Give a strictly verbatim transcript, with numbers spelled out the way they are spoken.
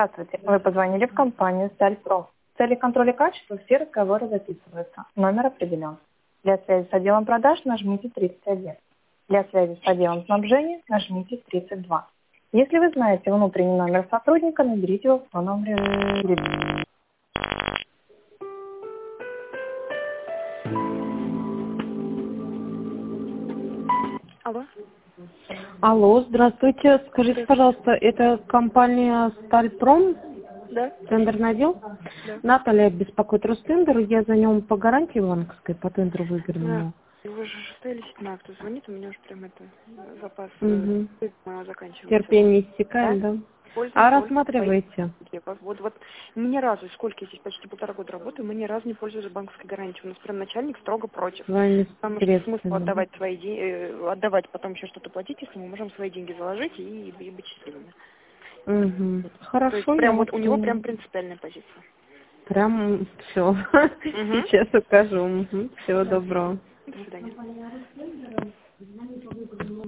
Здравствуйте. Вы позвонили в компанию «Стальпром». В цели контроля качества все разговоры записываются. Номер определен. Для связи с отделом продаж нажмите тридцать один. Для связи с отделом снабжения нажмите тридцать два. Если вы знаете внутренний номер сотрудника, наберите его по номеру. Алло. Алло, здравствуйте. Скажите, пожалуйста, это компания «Стальпром», Да, тендерный отдел? да. Наталья беспокоит Ростендер, я за нем по гарантии банковской, по тендеру Да. выигранному. Вы же шестая или седьмая, кто звонит, у меня уже прям это э, запас э, Угу. моего заканчивается. Терпение Да? истекает, да? Пользуюсь, А пользуюсь. рассматриваете? Вот, вот мы ни разу, сколько я здесь почти полтора года работаю, мы ни разу не пользуемся банковской гарантией. У нас прям начальник строго против. Своими Потому что смысл средствами, да? отдавать свои деньги, отдавать потом еще что-то платить, если мы можем свои деньги заложить и, и быть счастливыми. Угу. То есть Хорошо, я прям вас вот у него поняла. прям принципиальная позиция. Прям все. Угу. Сейчас укажу. Угу. Всего Да. доброго. До свидания.